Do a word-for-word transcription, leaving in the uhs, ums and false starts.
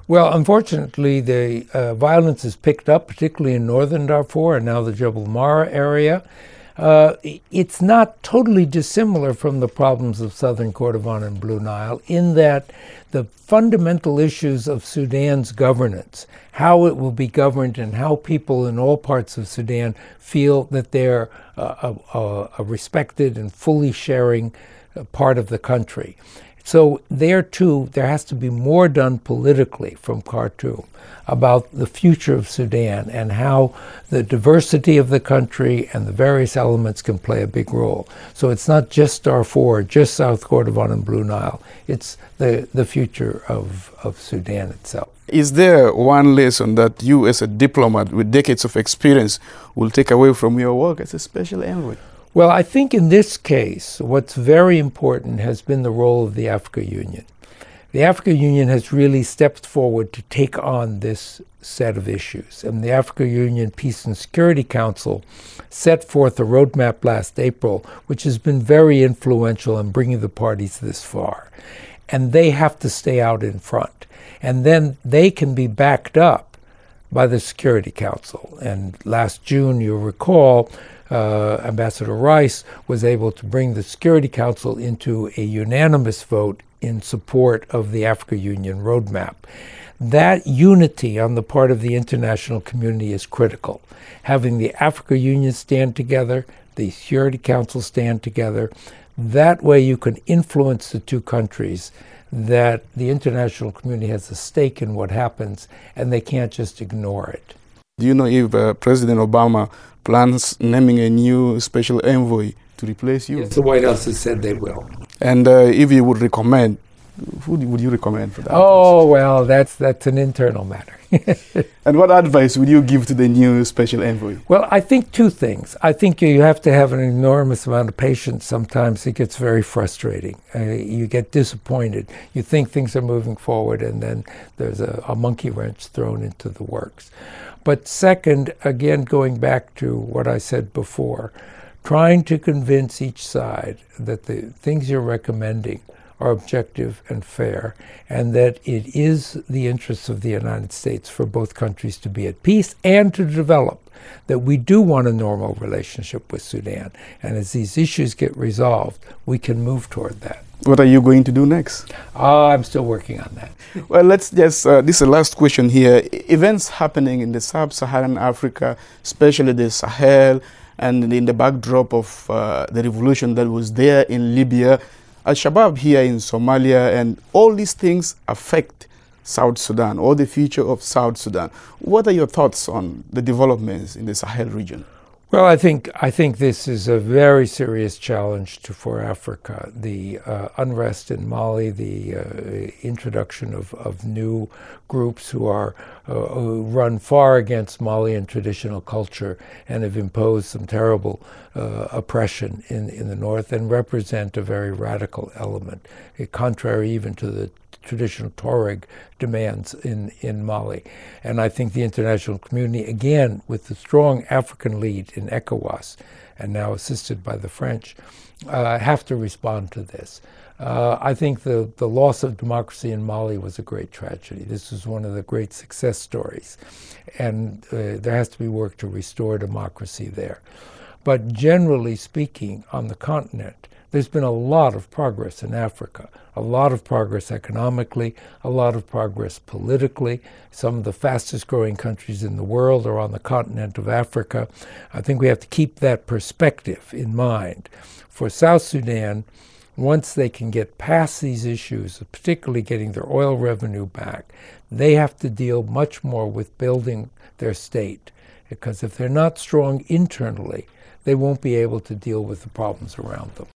Well, unfortunately, the uh, violence has picked up, particularly in northern Darfur and now the Jebel Mara area. Uh, it's not totally dissimilar from the problems of southern Kordofan and Blue Nile in that the fundamental issues of Sudan's governance, how it will be governed and how people in all parts of Sudan feel that they're uh, a, a respected and fully sharing part of the country. So there too, there has to be more done politically from Khartoum about the future of Sudan and how the diversity of the country and the various elements can play a big role. So it's not just Darfur, just South Kordofan and Blue Nile. It's the, the future of, of Sudan itself. Is there one lesson that you as a diplomat with decades of experience will take away from your work as a special envoy? Well, I think in this case, what's very important has been the role of the African Union. The African Union has really stepped forward to take on this set of issues. And the African Union Peace and Security Council set forth a roadmap last April, which has been very influential in bringing the parties this far. And they have to stay out in front. And then they can be backed up by the Security Council. And last June, you'll recall, Uh, Ambassador Rice was able to bring the Security Council into a unanimous vote in support of the African Union roadmap. That unity on the part of the international community is critical. Having the African Union stand together, the Security Council stand together, that way you can influence the two countries that the international community has a stake in what happens and they can't just ignore it. Do you know if uh, President Obama plans naming a new special envoy to replace you? Yes, the White House has said they will. And uh, if you would recommend, who would you recommend for that? Oh, well, that's that's an internal matter. And what advice would you give to the new special envoy? Well, I think two things. I think you have to have an enormous amount of patience. Sometimes it gets very frustrating. Uh, you get disappointed. You think things are moving forward, and then there's a, a monkey wrench thrown into the works. But second, again, going back to what I said before, trying to convince each side that the things you're recommending are objective and fair, and that it is the interests of the United States for both countries to be at peace and to develop, that we do want a normal relationship with Sudan. And as these issues get resolved, we can move toward that. What are you going to do next? Uh, I'm still working on that. Well, let's just, uh, this is the last question here. Events happening in the sub-Saharan Africa, especially the Sahel, and in the backdrop of uh, the revolution that was there in Libya, Al-Shabaab here in Somalia, and all these things affect South Sudan, or the future of South Sudan. What are your thoughts on the developments in the Sahel region? Well, I think I think this is a very serious challenge to, for Africa. The uh, unrest in Mali, the uh, introduction of, of new groups who are uh, who run far against Malian traditional culture and have imposed some terrible uh, oppression in, in the north and represent a very radical element, contrary even to the traditional Tuareg demands in, in Mali. And I think the international community, again, with the strong African lead in ECOWAS, and now assisted by the French, uh, have to respond to this. Uh, I think the, the loss of democracy in Mali was a great tragedy. This was one of the great success stories. And uh, there has to be work to restore democracy there. But generally speaking, on the continent, there's been a lot of progress in Africa, a lot of progress economically, a lot of progress politically. Some of the fastest growing countries in the world are on the continent of Africa. I think we have to keep that perspective in mind. For South Sudan, once they can get past these issues, particularly getting their oil revenue back, they have to deal much more with building their state. Because if they're not strong internally, they won't be able to deal with the problems around them.